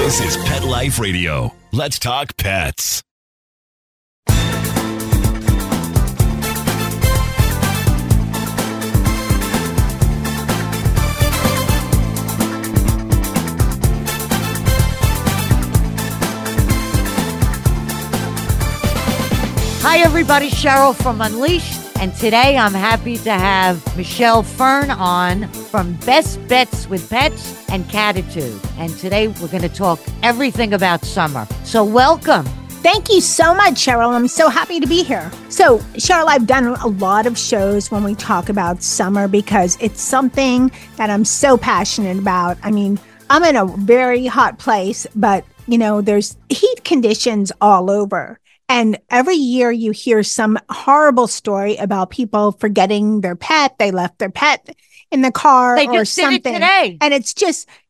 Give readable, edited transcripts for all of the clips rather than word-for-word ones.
This is Pet Life Radio. Let's talk pets. Hi, everybody. Cheryl from Unleashed. And today I'm happy to have Michelle Fern on from Best Bets with Pets and Catitude. And today we're going to talk everything about summer. So welcome. Thank you so much, Cheryl. I'm so happy to be here. So, Cheryl, I've done a lot of shows when we talk about summer because it's something that I'm so passionate about. I mean, I'm in a very hot place, but, there's heat conditions all over. And every year you hear some horrible story about people forgetting their pet. They left their pet in the car they or just something. Did it today. And it's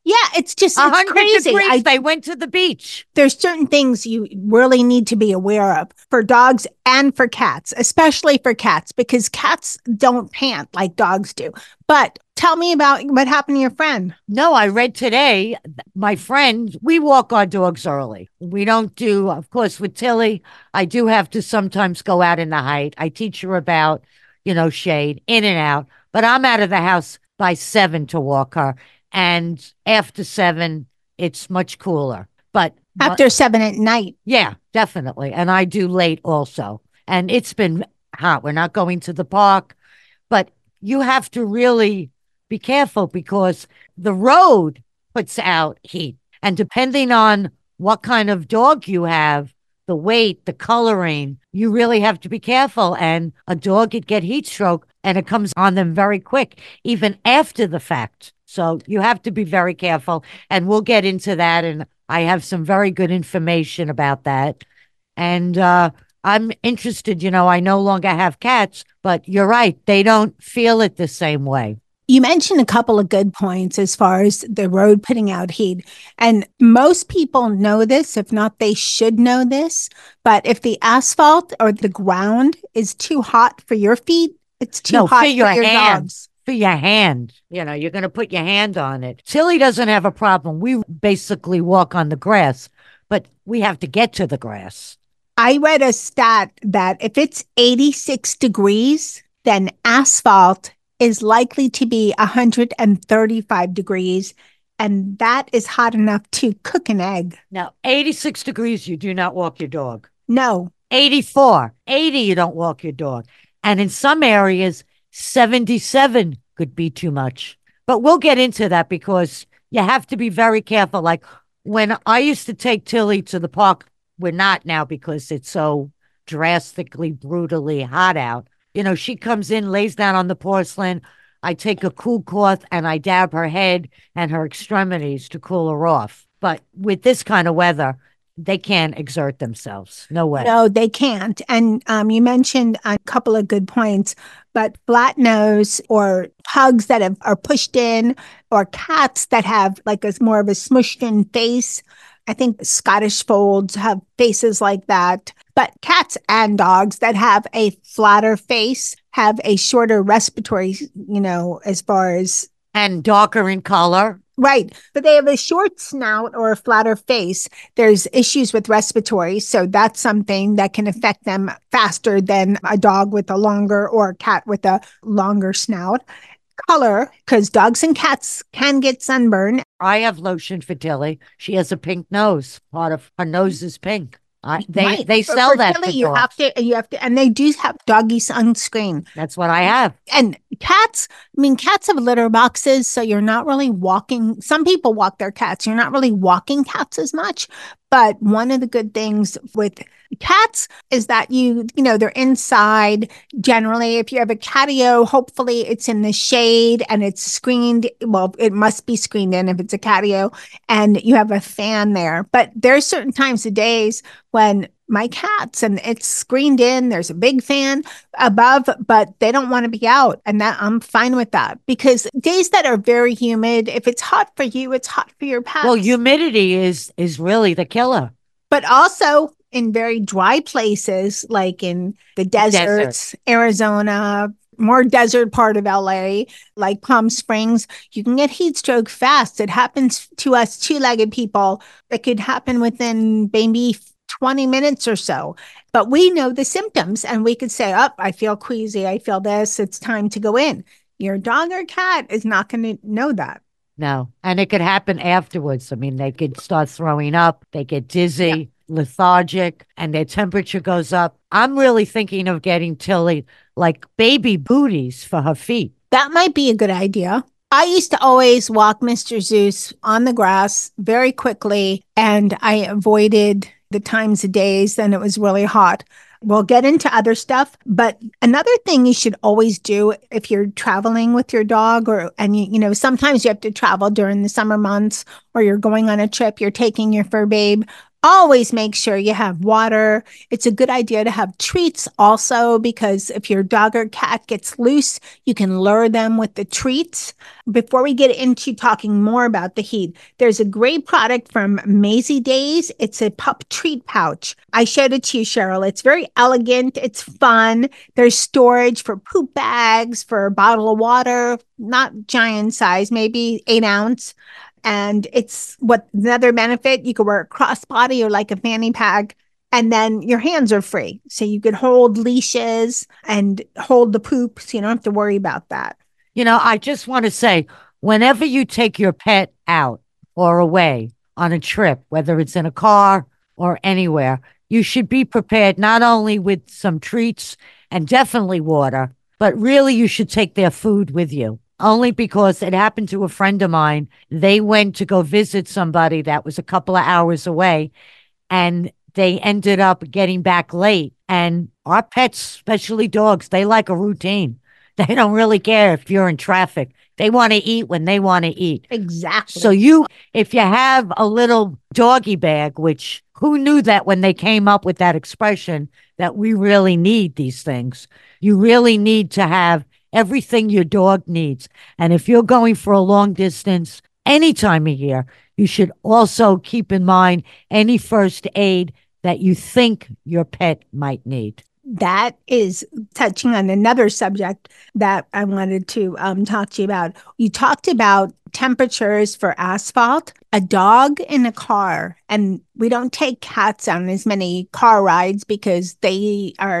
it's 100 crazy. degrees. They went to the beach. There's certain things you really need to be aware of for dogs and for cats, especially for cats, because cats don't pant like dogs do. But tell me about what happened to your friend. No, I read today, my friend, we walk our dogs early. We don't do, of course, with Tilly, I do have to sometimes go out in the height. I teach her about, shade, in and out. But I'm out of the house by 7 to walk her. And after 7, it's much cooler. But after 7 at night. Yeah, definitely. And I do late also. And it's been hot. We're not going to the park. But you have to really be careful because the road puts out heat. And depending on what kind of dog you have, the weight, the coloring, you really have to be careful. And a dog could get heat stroke and it comes on them very quick, even after the fact. So you have to be very careful. And we'll get into that. And I have some very good information about that. And I'm interested, I no longer have cats, but you're right. They don't feel it the same way. You mentioned a couple of good points as far as the road putting out heat. And most people know this. If not, they should know this. But if the asphalt or the ground is too hot for your feet, it's too hot for your dogs. For your hand. You're going to put your hand on it. Tilly doesn't have a problem. We basically walk on the grass, but we have to get to the grass. I read a stat that if it's 86 degrees, then asphalt is likely to be 135 degrees, and that is hot enough to cook an egg. Now, 86 degrees, you do not walk your dog. No. 84, 80, you don't walk your dog. And in some areas, 77 could be too much. But we'll get into that because you have to be very careful. Like when I used to take Tilly to the park, we're not now because it's so drastically, brutally hot out. She comes in, lays down on the porcelain. I take a cool cloth and I dab her head and her extremities to cool her off. But with this kind of weather, they can't exert themselves. No way. No, they can't. And you mentioned a couple of good points, but flat nose or pugs that are pushed in or cats that have like more of a smushed in face. I think Scottish folds have faces like that. But cats and dogs that have a flatter face have a shorter respiratory, as far as... And darker in color. Right. But they have a short snout or a flatter face. There's issues with respiratory. So that's something that can affect them faster than a dog with a longer or a cat with a longer snout. Color, because dogs and cats can get sunburn. I have lotion for Tilly. She has a pink nose. Part of her nose is pink. They sell that Tilly, for you dogs. have to, and they do have doggy sunscreen. That's what I have. And cats, cats have litter boxes, so you're not really walking. Some people walk their cats. You're not really walking cats as much. But one of the good things with cats is that they're inside. Generally, if you have a catio, hopefully it's in the shade and it's screened. Well, it must be screened in if it's a catio and you have a fan there. But there's certain times of days when my cats and it's screened in, there's a big fan above, but they don't want to be out. And that I'm fine with that because days that are very humid, if it's hot for you, it's hot for your pets. Well, humidity is really the killer. But also in very dry places, like in the deserts, Arizona, more desert part of LA, like Palm Springs, you can get heat stroke fast. It happens to us two-legged people. It could happen within maybe 20 minutes or so. But we know the symptoms and we could say, oh, I feel queasy. I feel this. It's time to go in. Your dog or cat is not going to know that. No. And it could happen afterwards. I mean, they could start throwing up, they get dizzy, lethargic, and their temperature goes up. I'm really thinking of getting Tilly like baby booties for her feet. That might be a good idea. I used to always walk Mr. Zeus on the grass very quickly, and I avoided the times of days when it was really hot. We'll get into other stuff, but another thing you should always do if you're traveling with your dog, sometimes you have to travel during the summer months, or you're going on a trip, you're taking your fur babe. Always make sure you have water. It's a good idea to have treats also, because if your dog or cat gets loose, you can lure them with the treats. Before we get into talking more about the heat, there's a great product from Maisie Days. It's a pup treat pouch. I showed it to you, Cheryl. It's very elegant. It's fun. There's storage for poop bags, for a bottle of water, not giant size, maybe 8 ounce. And it's another benefit. You could wear a crossbody or like a fanny pack, and then your hands are free. So you could hold leashes and hold the poop, so you don't have to worry about that. I just want to say, whenever you take your pet out or away on a trip, whether it's in a car or anywhere, you should be prepared not only with some treats and definitely water, but really you should take their food with you. Only because it happened to a friend of mine. They went to go visit somebody that was a couple of hours away, and they ended up getting back late. And our pets, especially dogs, they like a routine. They don't really care if you're in traffic. They want to eat when they want to eat. Exactly. So if you have a little doggy bag, which who knew that when they came up with that expression that we really need these things, you really need to have everything your dog needs. And if you're going for a long distance, any time of year, you should also keep in mind any first aid that you think your pet might need. That is touching on another subject that I wanted to talk to you about. You talked about temperatures for asphalt. A dog in a car, and we don't take cats on as many car rides because they are,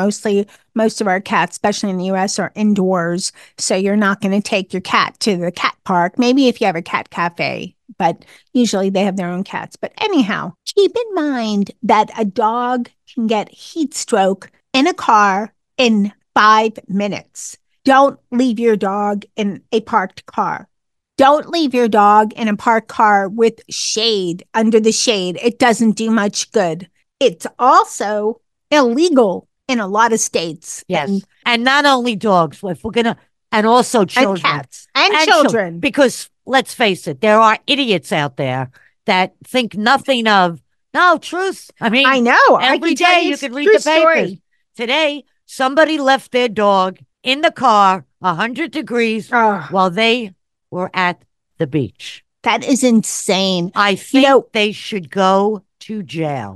most of our cats, especially in the US, are indoors. So you're not going to take your cat to the cat park. Maybe if you have a cat cafe, but usually they have their own cats. But anyhow, keep in mind that a dog can get heat stroke in a car in 5 minutes. Don't leave your dog in a parked car. Don't leave your dog in a parked car with shade, under the shade. It doesn't do much good. It's also illegal in a lot of states. Yes. And not only dogs, if we're going to, and also children. And cats. And children. Because let's face it, there are idiots out there that think nothing of, no, truth. I mean, I know. Every day you can read the papers. Today, somebody left their dog in the car, 100 degrees, while they were at the beach. That is insane. I think they should go to jail.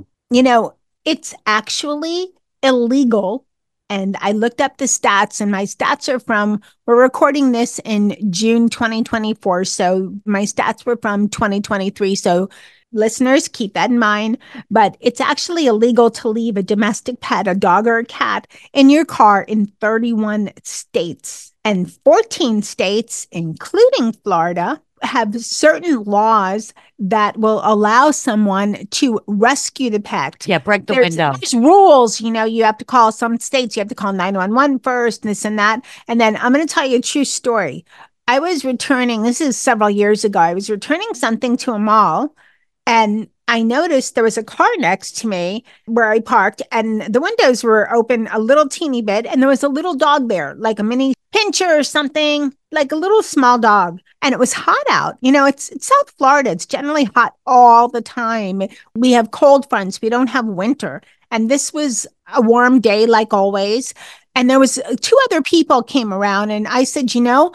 It's actually illegal. And I looked up the stats, and my stats are we're recording this in June 2024. So my stats were from 2023. So listeners, keep that in mind. But it's actually illegal to leave a domestic pet, a dog or a cat, in your car in 31 states. And 14 states, including Florida, have certain laws that will allow someone to rescue the pet. Yeah, break the window. There's rules, you have to call some states, you have to call 911 first, this and that. And then I'm going to tell you a true story. I was returning, this is several years ago, I was returning something to a mall, and I noticed there was a car next to me where I parked, and the windows were open a little teeny bit, and there was a little dog there, like a mini pincher or something, like a little small dog. And it was hot out. It's South Florida. It's generally hot all the time. We have cold fronts. We don't have winter. And this was a warm day, like always. And there was 2 other people came around, and I said,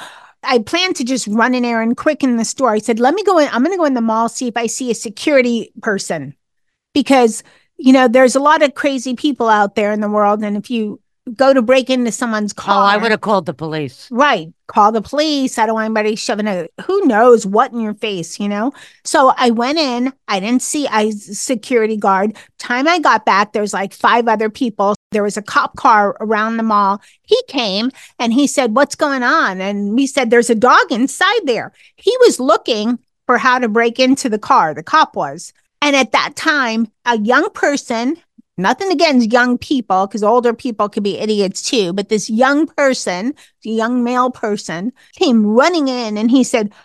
I planned to just run an errand quick in the store. I said, let me go in. I'm going to go in the mall, see if I see a security person, because, there's a lot of crazy people out there in the world. And if you go to break into someone's car. Oh, I would have called the police. Right. Call the police. I don't want anybody shoving who knows what in your face, So I went in. I didn't see a security guard. Time I got back, there's like 5 other people. There was a cop car around the mall. He came and he said, "What's going on?" And we said, "There's a dog inside there." He was looking for how to break into the car. The cop was. And at that time, a young person, nothing against young people, because older people could be idiots too, but this young person, the young male person, came running in and he said,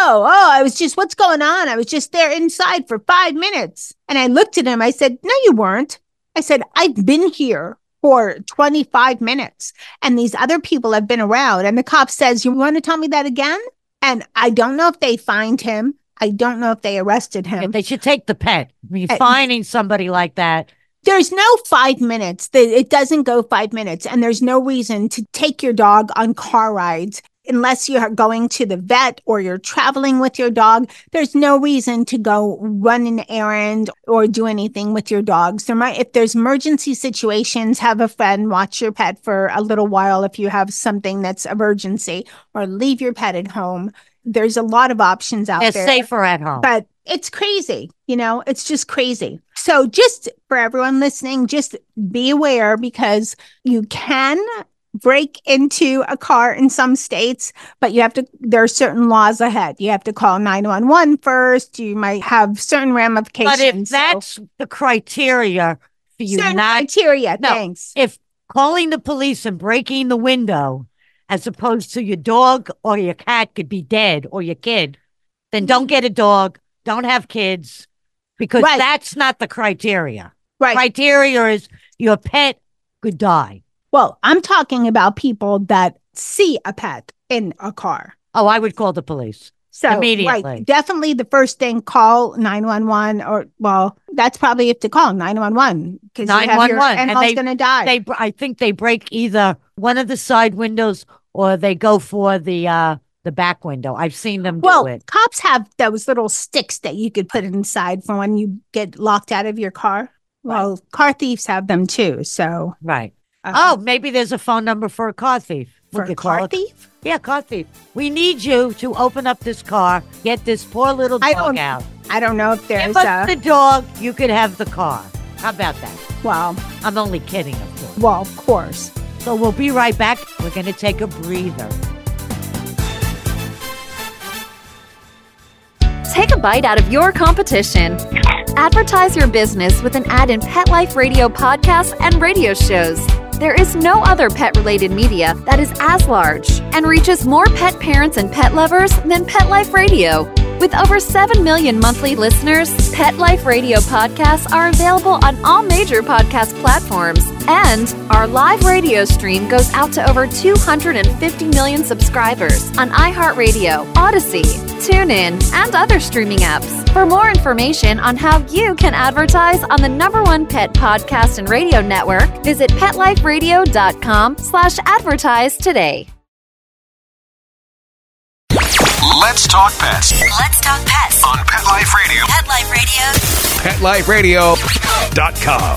I was just, what's going on? I was just there inside for 5 minutes. And I looked at him. I said, "No, you weren't." I said, "I've been here for 25 minutes and these other people have been around." And the cop says, "You want to tell me that again?" And I don't know if they fined him. I don't know if they arrested him. Yeah, they should take the pet. I mean, finding somebody like that. There's no 5 minutes. It doesn't go 5 minutes. And there's no reason to take your dog on car rides unless you're going to the vet or you're traveling with your dog. There's no reason to go run an errand or do anything with your dogs. If there's emergency situations, have a friend watch your pet for a little while if you have something that's emergency, or leave your pet at home. There's a lot of options out there. They're safer at home. But it's crazy. It's just crazy. So just for everyone listening, just be aware, because you can break into a car in some states, but there are certain laws ahead. You have to call 911 first. You might have certain ramifications. But if that's the criteria for you, thanks. If calling the police and breaking the window, as opposed to your dog or your cat could be dead, or your kid, then don't get a dog, don't have kids, because that's not the criteria. Right. Criteria is your pet could die. Well, I'm talking about people that see a pet in a car. Oh, I would call the police. So, immediately. Right, definitely the first thing, call 911, that's probably if to call 911, because 911 and animal's going to die. I think they break either one of the side windows or they go for the back window. I've seen them do it. Cops have those little sticks that you could put inside for when you get locked out of your car. Well, car thieves have them too. So right. Maybe there's a phone number for a car thief. For a car thief? Yeah, car thief. We need you to open up this car, get this poor little dog out. I don't know if there's Give us the dog, you could have the car. How about that? Well, I'm only kidding, of course. Well, of course. So we'll be right back. We're going to take a breather. Take a bite out of your competition. Advertise your business with an ad in Pet Life Radio podcasts and radio shows. There is no other pet-related media that is as large and reaches more pet parents and pet lovers than Pet Life Radio. With over 7 million monthly listeners, Pet Life Radio podcasts are available on all major podcast platforms. And our live radio stream goes out to over 250 million subscribers on iHeartRadio, Odyssey, TuneIn, and other streaming apps. For more information on how you can advertise on the #1 pet podcast and radio network, visit PetLifeRadio.com/advertise today. Let's talk pets. Let's talk pets On Pet Life Radio. Pet Life Radio. PetLifeRadio.com.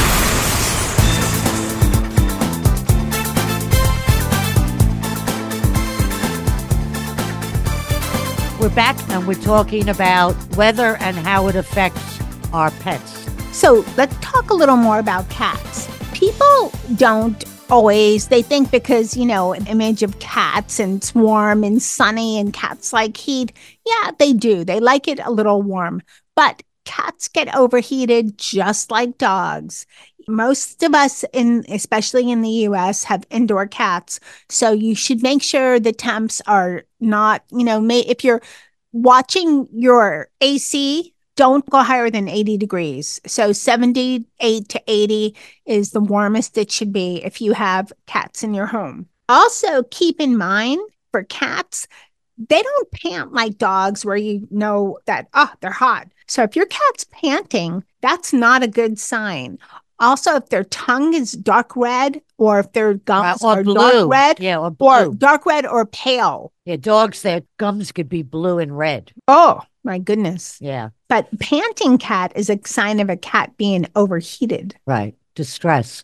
We're back and we're talking about weather and how it affects our pets. So let's talk a little more about cats. People don't always, they think because, an image of cats and it's warm and sunny and cats like heat. Yeah, they do. They like it a little warm. But cats get overheated just like dogs. Most of us, especially in the U.S., have indoor cats. So you should make sure the temps are not, if you're watching your AC, don't go higher than 80 degrees. So 78 to 80 is the warmest it should be if you have cats in your home. Also, keep in mind for cats, they don't pant like dogs where you know that, they're hot. So if your cat's panting, that's not a good sign. Also, if their tongue is dark red, or if their gums are blue. Dark red, or blue. Or dark red or pale. Yeah, dogs, their gums could be blue and red. Oh, my goodness. Yeah. But panting cat is a sign of a cat being overheated. Right. Distress.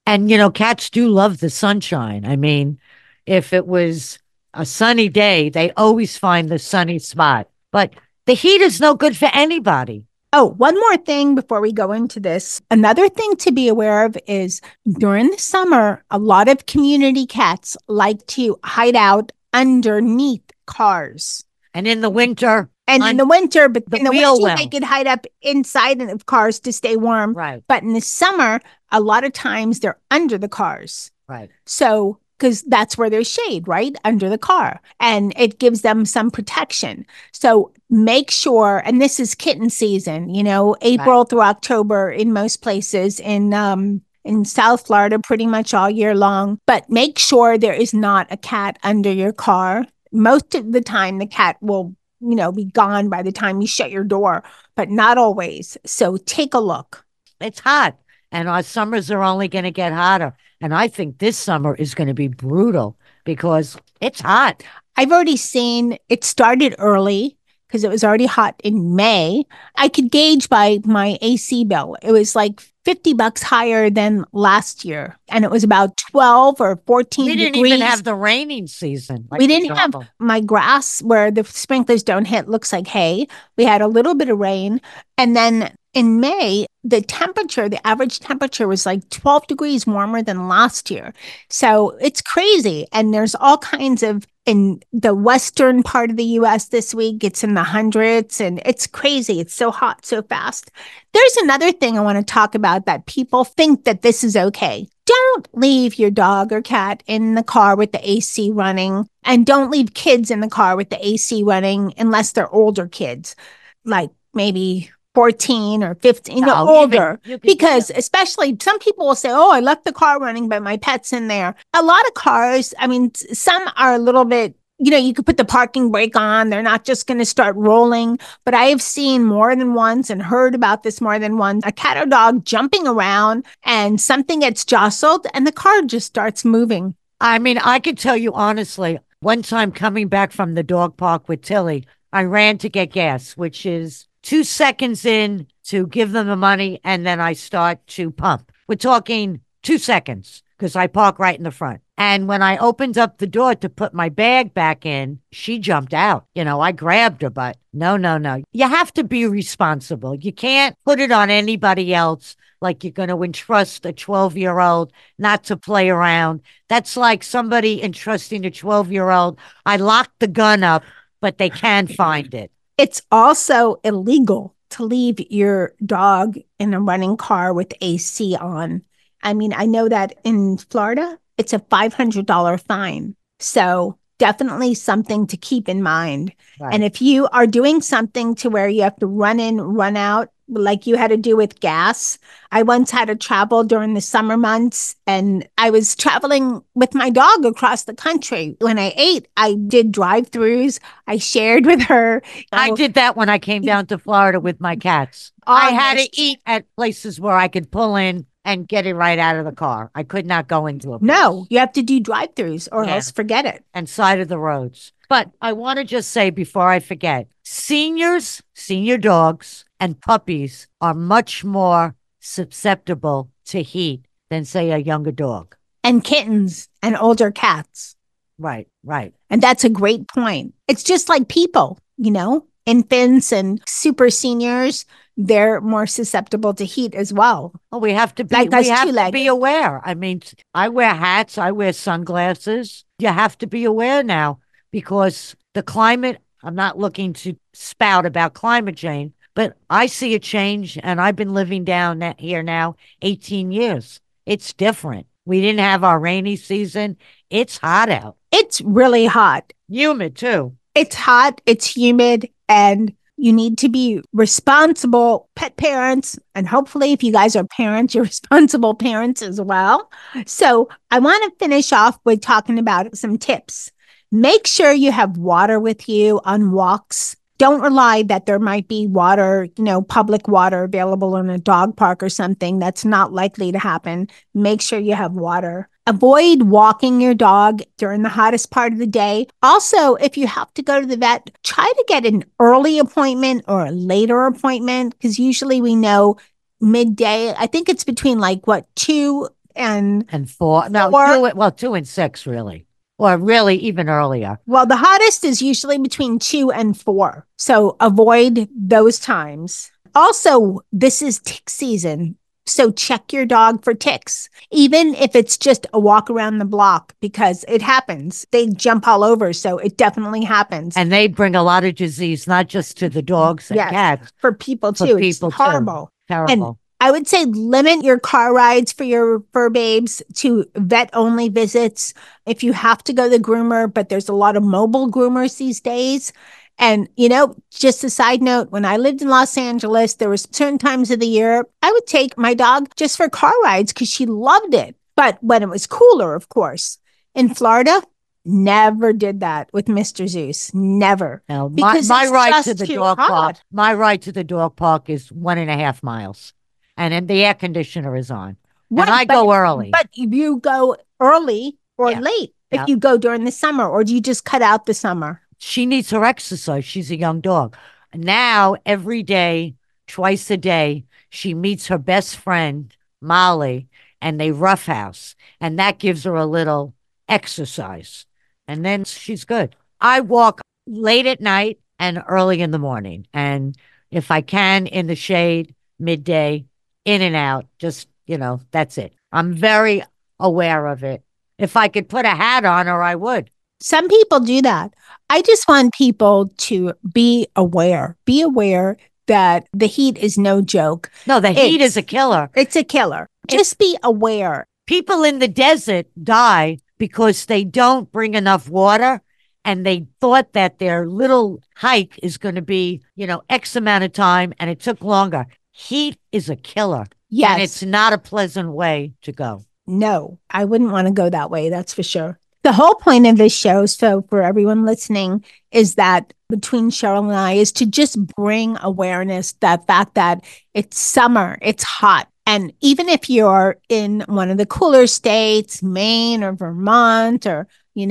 And, cats do love the sunshine. I mean, if it was a sunny day, they always find the sunny spot. But the heat is no good for anybody. Oh, one more thing before we go into this. Another thing to be aware of is during the summer, a lot of community cats like to hide out underneath cars. And in the winter. And in the winter, but in the winter, well. they could hide up inside of cars to stay warm. Right. But in the summer, a lot of times they're under the cars. Right. So, because that's where there's shade, right? Under the car. And it gives them some protection. So make sure, and this is kitten season, April through October in most places in South Florida, pretty much all year long. But make sure there is not a cat under your car. Most of the time, the cat will, be gone by the time you shut your door, but not always. So take a look. It's hot. And our summers are only going to get hotter. And I think this summer is going to be brutal because it's hot. I've already seen it started early because it was already hot in May. I could gauge by my AC bill. It was like $50 higher than last year. And it was about 12 or 14 We didn't degrees. even have the raining season. We didn't have my grass where the sprinklers don't hit looks like hay. We had a little bit of rain. And then in May, the average temperature was like 12 degrees warmer than last year. So it's crazy. And there's all kinds of, in the western part of the US this week, it's in the hundreds and it's crazy. It's so hot so fast. There's another thing I want to talk about that people think that this is okay. Don't leave your dog or cat in the car with the AC running, and don't leave kids in the car with the AC running unless they're older kids, like maybe 14 or 15, older, because especially some people will say, oh, I left the car running, but my pet's in there. A lot of cars, I mean, some are a little bit, you could put the parking brake on. They're not just going to start rolling. But I have seen more than once and heard about this more than once, a cat or dog jumping around and something gets jostled and the car just starts moving. I mean, I could tell you honestly, one time coming back from the dog park with Tilly, I ran to get gas, which is 2 seconds in to give them the money, and then I start to pump. We're talking 2 seconds because I park right in the front. And when I opened up the door to put my bag back in, she jumped out. I grabbed her, but no. You have to be responsible. You can't put it on anybody else like you're going to entrust a 12-year-old not to play around. That's like somebody entrusting a 12-year-old. I locked the gun up, but they can find it. It's also illegal to leave your dog in a running car with AC on. I mean, I know that in Florida, it's a $500 fine. So definitely something to keep in mind. Right. And if you are doing something to where you have to run in, run out, like you had to do with gas. I once had to travel during the summer months, and I was traveling with my dog across the country. When I ate, I did drive-thrus. I shared with her. I did that when I came down to Florida with my cats. I had to eat at places where I could pull in and get it right out of the car. I could not go into a place. No, you have to do drive-thrus or else forget it. And side of the roads. But I want to just say before I forget, senior dogs and puppies are much more susceptible to heat than, say, a younger dog. And kittens and older cats. Right. And that's a great point. It's just like people, infants and super seniors, they're more susceptible to heat as well. Oh, we have to be aware. I mean, I wear hats, I wear sunglasses. You have to be aware now because the climate, I'm not looking to spout about climate change, but I see a change, and I've been living down here now 18 years. It's different. We didn't have our rainy season. It's hot out. It's really hot. Humid, too. It's hot, it's humid, and you need to be responsible pet parents. And hopefully, if you guys are parents, you're responsible parents as well. So I want to finish off with talking about some tips. Make sure you have water with you on walks. Don't rely that there might be water, public water available in a dog park or something. That's not likely to happen. Make sure you have water. Avoid walking your dog during the hottest part of the day. Also, if you have to go to the vet, try to get an early appointment or a later appointment, because usually we know midday. I think it's between 2 and And 4. No, 4. 2 and 6, really. Or really even earlier. Well, the hottest is usually between 2 and 4. So avoid those times. Also, this is tick season. So check your dog for ticks, even if it's just a walk around the block, because it happens. They jump all over. So it definitely happens. And they bring a lot of disease, not just to the dogs and Yes, cats. for people For too. people It's too. horrible. Terrible. I would say limit your car rides for your fur babes to vet only visits. If you have to go to the groomer, but there's a lot of mobile groomers these days. And, just a side note, when I lived in Los Angeles, there was certain times of the year I would take my dog just for car rides because she loved it. But when it was cooler, of course. In Florida, never did that with Mr. Zeus. Never. Now, Because my it's ride just to the too dog hot. park. My ride to the dog park is 1.5 miles, and then the air conditioner is on. Right, and I go early. But you go early or Yeah. late if Yeah. you go during the summer, or do you just cut out the summer? She needs her exercise. She's a young dog. Now, every day, twice a day, she meets her best friend, Molly, and they roughhouse. And that gives her a little exercise. And then she's good. I walk late at night and early in the morning. And if I can, in the shade, midday, in and out, just, that's it. I'm very aware of it. If I could put a hat on her, I would. Some people do that. I just want people to be aware. Be aware that the heat is no joke. No, the heat It's- is a killer. It's a killer. Just be aware. People in the desert die because they don't bring enough water, and they thought that their little hike is going to be, X amount of time, and it took longer. Heat is a killer. Yes. And it's not a pleasant way to go. No, I wouldn't want to go that way. That's for sure. The whole point of this show, so for everyone listening, is that between Cheryl and I is to just bring awareness, that fact that it's summer, it's hot. And even if you're in one of the cooler states, Maine or Vermont or,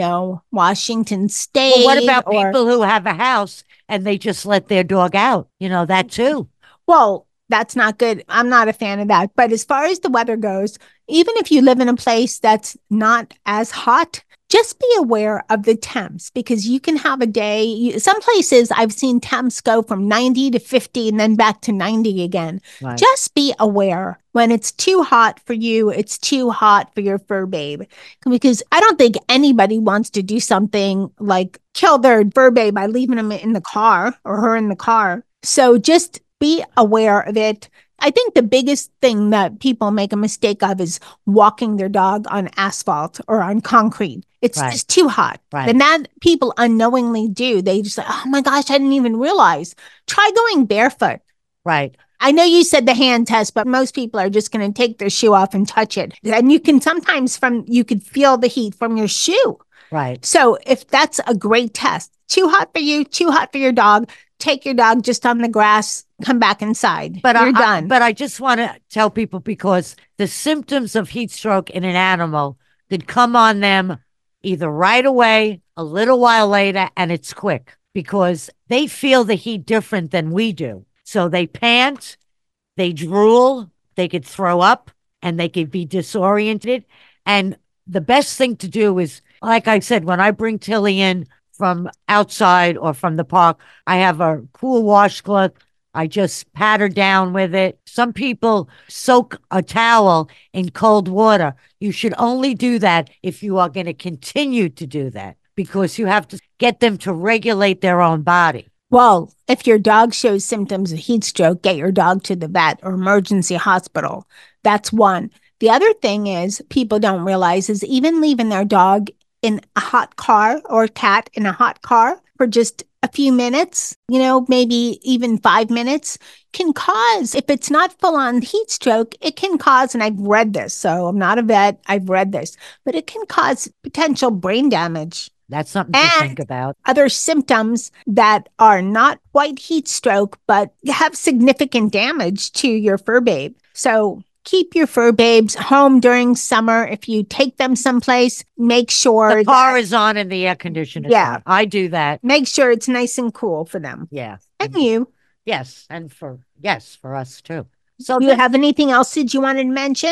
Washington State. Well, what about people who have a house and they just let their dog out? That too. Well, that's not good. I'm not a fan of that. But as far as the weather goes, even if you live in a place that's not as hot, just be aware of the temps, because you can have a day. Some places I've seen temps go from 90 to 50 and then back to 90 again. Right. Just be aware when it's too hot for you, it's too hot for your fur babe. Because I don't think anybody wants to do something like kill their fur babe by leaving him in the car or her in the car. So just be aware of it. I think the biggest thing that people make a mistake of is walking their dog on asphalt or on concrete. It's Right. just too hot. Right. And that people unknowingly do. They just like, oh my gosh, I didn't even realize. Try going barefoot. Right. I know you said the hand test, but most people are just going to take their shoe off and touch it. And you can sometimes you could feel the heat from your shoe. Right. So if that's a great test, too hot for you, too hot for your dog, take your dog just on the grass, come back inside. But You're done. But I just want to tell people, because the symptoms of heat stroke in an animal could come on them either right away, a little while later, and it's quick, because they feel the heat different than we do. So they pant, they drool, they could throw up, and they could be disoriented. And the best thing to do is, like I said, when I bring Tilly in from outside or from the park, I have a cool washcloth. I just pat her down with it. Some people soak a towel in cold water. You should only do that if you are going to continue to do that, because you have to get them to regulate their own body. Well, if your dog shows symptoms of heat stroke, get your dog to the vet or emergency hospital. That's one. The other thing is people don't realize is even leaving their dog in a hot car or cat in a hot car for just a few minutes, maybe even 5 minutes, can cause, if it's not full on heat stroke, it can cause, and I've read this, so I'm not a vet, I've read this, but it can cause potential brain damage. That's something to think about. Other symptoms that are not quite heat stroke, but have significant damage to your fur babe. So keep your fur babes home during summer. If you take them someplace, make sure The car is on and the air conditioner is Yeah. on. I do that. make sure it's nice and cool for them. Yeah. And you. Yes. And for us too. So Do you have anything else that you wanted to mention?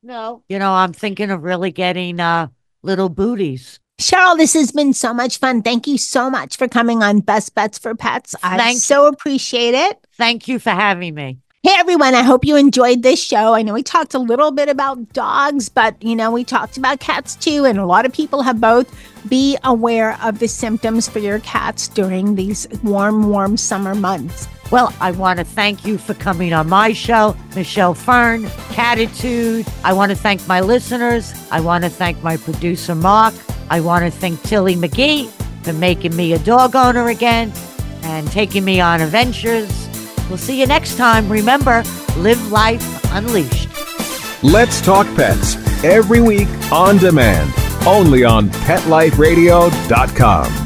No. I'm thinking of really getting little booties. Cheryl, this has been so much fun. Thank you so much for coming on Best Bets for Pets. I so appreciate it. Thank you for having me. Hey, everyone, I hope you enjoyed this show. I know we talked a little bit about dogs, but, we talked about cats too, and a lot of people have both. Be aware of the symptoms for your cats during these warm summer months. Well, I want to thank you for coming on my show, Michelle Fern, Catitude. I want to thank my listeners. I want to thank my producer, Mark. I want to thank Tilly McGee for making me a dog owner again and taking me on adventures. We'll see you next time. Remember, live life unleashed. Let's Talk Pets, every week on demand, only on PetLifeRadio.com.